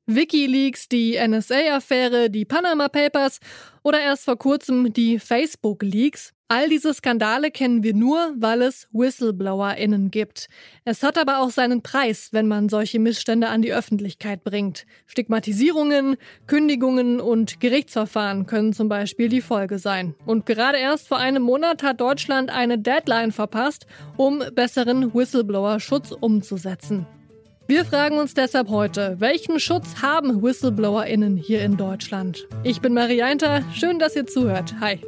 WikiLeaks, die NSA-Affäre, die Panama Papers oder erst vor kurzem die Facebook-Leaks. All diese Skandale kennen wir nur, weil es WhistleblowerInnen gibt. Es hat aber auch seinen Preis, wenn man solche Missstände an die Öffentlichkeit bringt. Stigmatisierungen, Kündigungen und Gerichtsverfahren können zum Beispiel die Folge sein. Und gerade erst vor einem Monat hat Deutschland eine Deadline verpasst, um besseren Whistleblower-Schutz umzusetzen. Wir fragen uns deshalb heute, welchen Schutz haben WhistleblowerInnen hier in Deutschland? Ich bin Marie Einter, schön, dass ihr zuhört. Hi.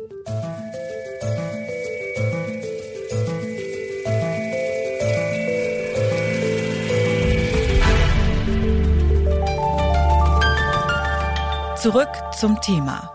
Zurück zum Thema.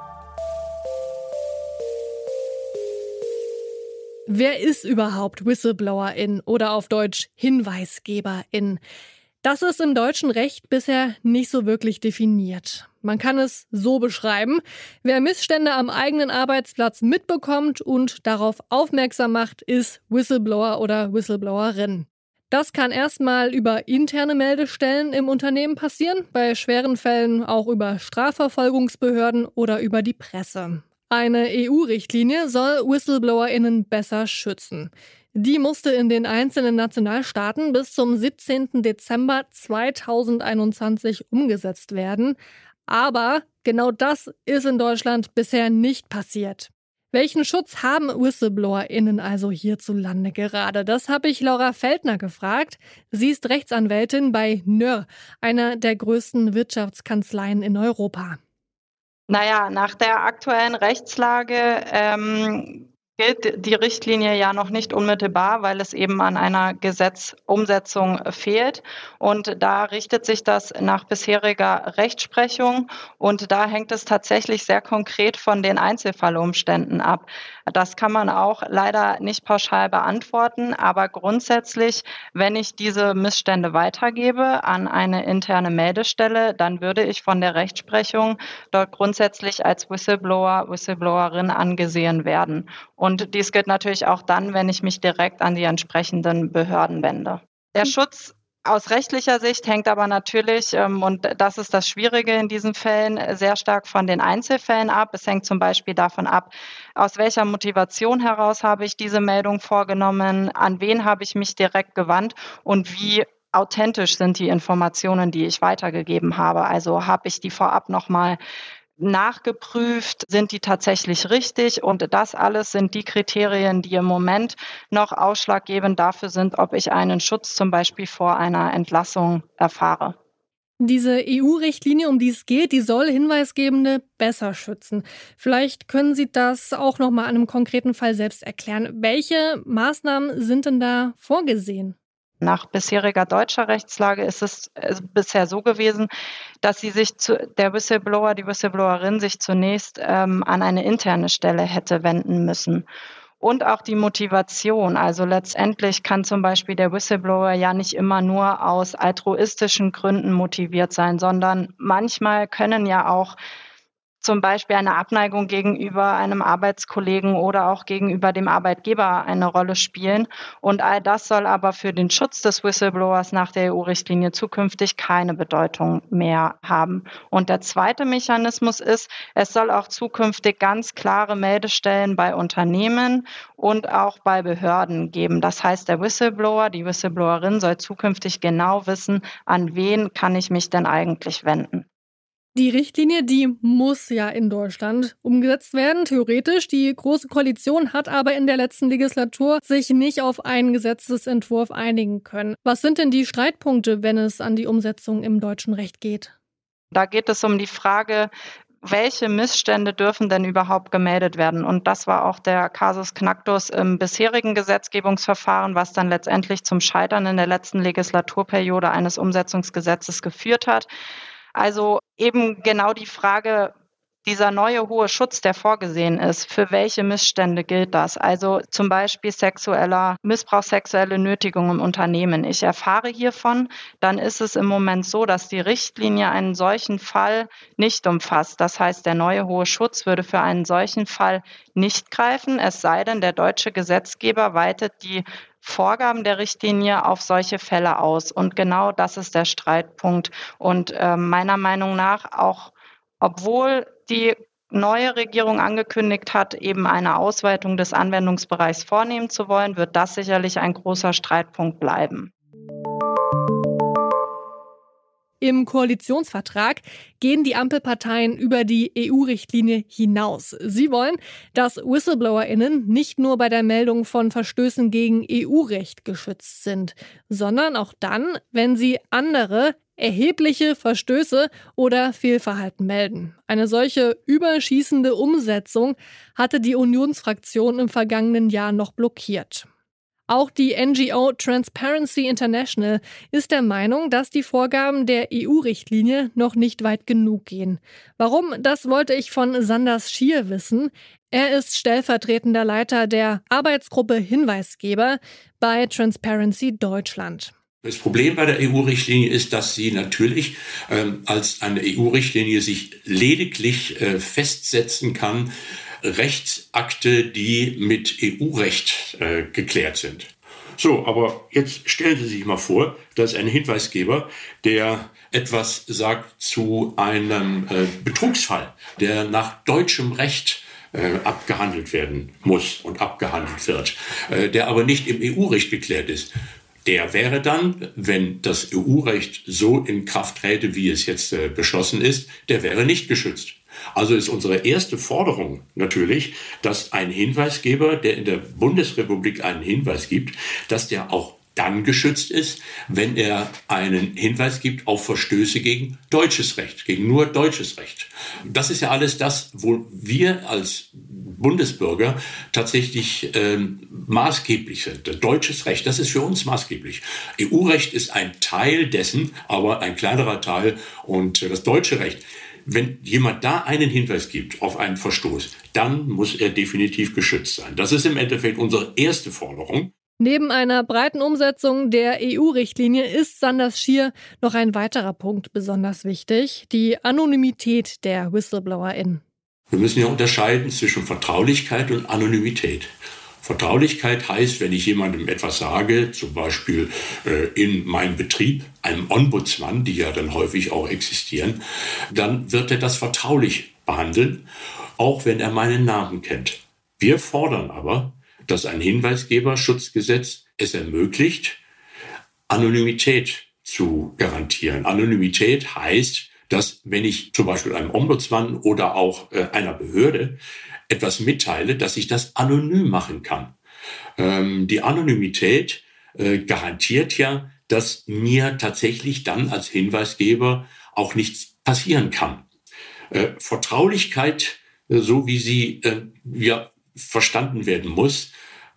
Wer ist überhaupt Whistleblowerin oder auf Deutsch Hinweisgeberin? Das ist im deutschen Recht bisher nicht so wirklich definiert. Man kann es so beschreiben: Wer Missstände am eigenen Arbeitsplatz mitbekommt und darauf aufmerksam macht, ist Whistleblower oder Whistleblowerin. Das kann erstmal über interne Meldestellen im Unternehmen passieren, bei schweren Fällen auch über Strafverfolgungsbehörden oder über die Presse. Eine EU-Richtlinie soll WhistleblowerInnen besser schützen. Die musste in den einzelnen Nationalstaaten bis zum 17. Dezember 2021 umgesetzt werden. Aber genau das ist in Deutschland bisher nicht passiert. Welchen Schutz haben WhistleblowerInnen also hierzulande gerade? Das habe ich Laura Feldner gefragt. Sie ist Rechtsanwältin bei Nörr, einer der größten Wirtschaftskanzleien in Europa. Nach der aktuellen Rechtslage gilt die Richtlinie ja noch nicht unmittelbar, weil es eben an einer Gesetzumsetzung fehlt. Und da richtet sich das nach bisheriger Rechtsprechung. Und da hängt es tatsächlich sehr konkret von den Einzelfallumständen ab. Das kann man auch leider nicht pauschal beantworten. Aber grundsätzlich, wenn ich diese Missstände weitergebe an eine interne Meldestelle, dann würde ich von der Rechtsprechung dort grundsätzlich als Whistleblower, Whistleblowerin angesehen werden. Und dies gilt natürlich auch dann, wenn ich mich direkt an die entsprechenden Behörden wende. Der Schutz aus rechtlicher Sicht hängt aber natürlich, und das ist das Schwierige in diesen Fällen, sehr stark von den Einzelfällen ab. Es hängt zum Beispiel davon ab, aus welcher Motivation heraus habe ich diese Meldung vorgenommen, an wen habe ich mich direkt gewandt und wie authentisch sind die Informationen, die ich weitergegeben habe. Also habe ich die vorab nochmal nachgeprüft, sind die tatsächlich richtig, und das alles sind die Kriterien, die im Moment noch ausschlaggebend dafür sind, ob ich einen Schutz zum Beispiel vor einer Entlassung erfahre. Diese EU-Richtlinie, um die es geht, die soll Hinweisgebende besser schützen. Vielleicht können Sie das auch noch mal an einem konkreten Fall selbst erklären. Welche Maßnahmen sind denn da vorgesehen? Nach bisheriger deutscher Rechtslage ist es bisher so gewesen, dass die Whistleblowerin sich zunächst an eine interne Stelle hätte wenden müssen. Und auch die Motivation. Also letztendlich kann zum Beispiel der Whistleblower ja nicht immer nur aus altruistischen Gründen motiviert sein, sondern manchmal können ja auch zum Beispiel eine Abneigung gegenüber einem Arbeitskollegen oder auch gegenüber dem Arbeitgeber eine Rolle spielen. Und all das soll aber für den Schutz des Whistleblowers nach der EU-Richtlinie zukünftig keine Bedeutung mehr haben. Und der zweite Mechanismus ist, es soll auch zukünftig ganz klare Meldestellen bei Unternehmen und auch bei Behörden geben. Das heißt, der Whistleblower, die Whistleblowerin soll zukünftig genau wissen, an wen kann ich mich denn eigentlich wenden. Die Richtlinie, die muss ja in Deutschland umgesetzt werden, theoretisch. Die Große Koalition hat aber in der letzten Legislatur sich nicht auf einen Gesetzesentwurf einigen können. Was sind denn die Streitpunkte, wenn es an die Umsetzung im deutschen Recht geht? Da geht es um die Frage, welche Missstände dürfen denn überhaupt gemeldet werden? Und das war auch der Kasus Knacktus im bisherigen Gesetzgebungsverfahren, was dann letztendlich zum Scheitern in der letzten Legislaturperiode eines Umsetzungsgesetzes geführt hat. Also eben genau die Frage, dieser neue hohe Schutz, der vorgesehen ist, für welche Missstände gilt das? Also zum Beispiel sexueller Missbrauch, sexuelle Nötigung im Unternehmen. Ich erfahre hiervon, dann ist es im Moment so, dass die Richtlinie einen solchen Fall nicht umfasst. Das heißt, der neue hohe Schutz würde für einen solchen Fall nicht greifen, es sei denn, der deutsche Gesetzgeber weitet die Vorgaben der Richtlinie auf solche Fälle aus. Und genau das ist der Streitpunkt. Und meiner Meinung nach auch, obwohl die neue Regierung angekündigt hat, eben eine Ausweitung des Anwendungsbereichs vornehmen zu wollen, wird das sicherlich ein großer Streitpunkt bleiben. Im Koalitionsvertrag gehen die Ampelparteien über die EU-Richtlinie hinaus. Sie wollen, dass WhistleblowerInnen nicht nur bei der Meldung von Verstößen gegen EU-Recht geschützt sind, sondern auch dann, wenn sie andere erhebliche Verstöße oder Fehlverhalten melden. Eine solche überschießende Umsetzung hatte die Unionsfraktion im vergangenen Jahr noch blockiert. Auch die NGO Transparency International ist der Meinung, dass die Vorgaben der EU-Richtlinie noch nicht weit genug gehen. Warum? Das wollte ich von Sanders Schier wissen. Er ist stellvertretender Leiter der Arbeitsgruppe Hinweisgeber bei Transparency Deutschland. Das Problem bei der EU-Richtlinie ist, dass sie natürlich als eine EU-Richtlinie sich lediglich festsetzen kann, Rechtsakte, die mit EU-Recht geklärt sind. So, aber jetzt stellen Sie sich mal vor, da ist ein Hinweisgeber, der etwas sagt zu einem Betrugsfall, der nach deutschem Recht abgehandelt werden muss und abgehandelt wird, der aber nicht im EU-Recht geklärt ist. Der wäre dann, wenn das EU-Recht so in Kraft träte, wie es jetzt beschlossen ist, der wäre nicht geschützt. Also ist unsere erste Forderung natürlich, dass ein Hinweisgeber, der in der Bundesrepublik einen Hinweis gibt, dass der auch dann geschützt ist, wenn er einen Hinweis gibt auf Verstöße gegen deutsches Recht, gegen nur deutsches Recht. Das ist ja alles das, wo wir als Bundesbürger tatsächlich maßgeblich sind. Deutsches Recht, das ist für uns maßgeblich. EU-Recht ist ein Teil dessen, aber ein kleinerer Teil. Und das deutsche Recht, wenn jemand da einen Hinweis gibt auf einen Verstoß, dann muss er definitiv geschützt sein. Das ist im Endeffekt unsere erste Forderung. Neben einer breiten Umsetzung der EU-Richtlinie ist Sanders Schier noch ein weiterer Punkt besonders wichtig: die Anonymität der WhistleblowerInnen. Wir müssen ja unterscheiden zwischen Vertraulichkeit und Anonymität. Vertraulichkeit heißt, wenn ich jemandem etwas sage, zum Beispiel in meinem Betrieb, einem Ombudsmann, die ja dann häufig auch existieren, dann wird er das vertraulich behandeln, auch wenn er meinen Namen kennt. Wir fordern aber, dass ein Hinweisgeberschutzgesetz es ermöglicht, Anonymität zu garantieren. Anonymität heißt, dass wenn ich zum Beispiel einem Ombudsmann oder auch einer Behörde etwas mitteile, dass ich das anonym machen kann. Die Anonymität garantiert ja, dass mir tatsächlich dann als Hinweisgeber auch nichts passieren kann. Vertraulichkeit, so wie sie verstanden werden muss,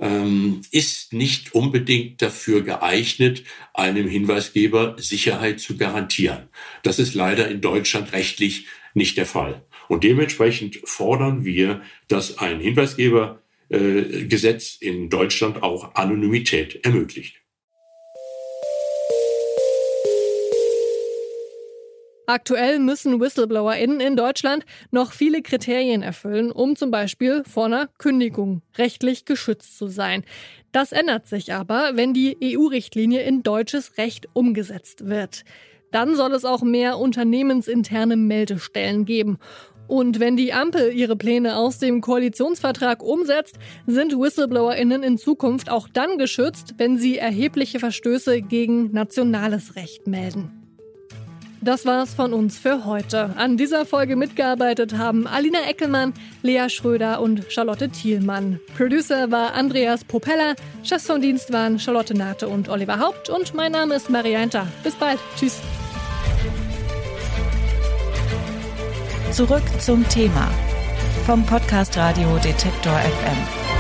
ist nicht unbedingt dafür geeignet, einem Hinweisgeber Sicherheit zu garantieren. Das ist leider in Deutschland rechtlich nicht der Fall. Und dementsprechend fordern wir, dass ein Hinweisgebergesetz in Deutschland auch Anonymität ermöglicht. Aktuell müssen WhistleblowerInnen in Deutschland noch viele Kriterien erfüllen, um zum Beispiel vor einer Kündigung rechtlich geschützt zu sein. Das ändert sich aber, wenn die EU-Richtlinie in deutsches Recht umgesetzt wird. Dann soll es auch mehr unternehmensinterne Meldestellen geben. Und wenn die Ampel ihre Pläne aus dem Koalitionsvertrag umsetzt, sind WhistleblowerInnen in Zukunft auch dann geschützt, wenn sie erhebliche Verstöße gegen nationales Recht melden. Das war's von uns für heute. An dieser Folge mitgearbeitet haben Alina Eckelmann, Lea Schröder und Charlotte Thielmann. Producer war Andreas Popella, Chefs vom Dienst waren Charlotte Nate und Oliver Haupt und mein Name ist Marianta. Bis bald. Tschüss. Zurück zum Thema vom Podcast Radio Detektor FM.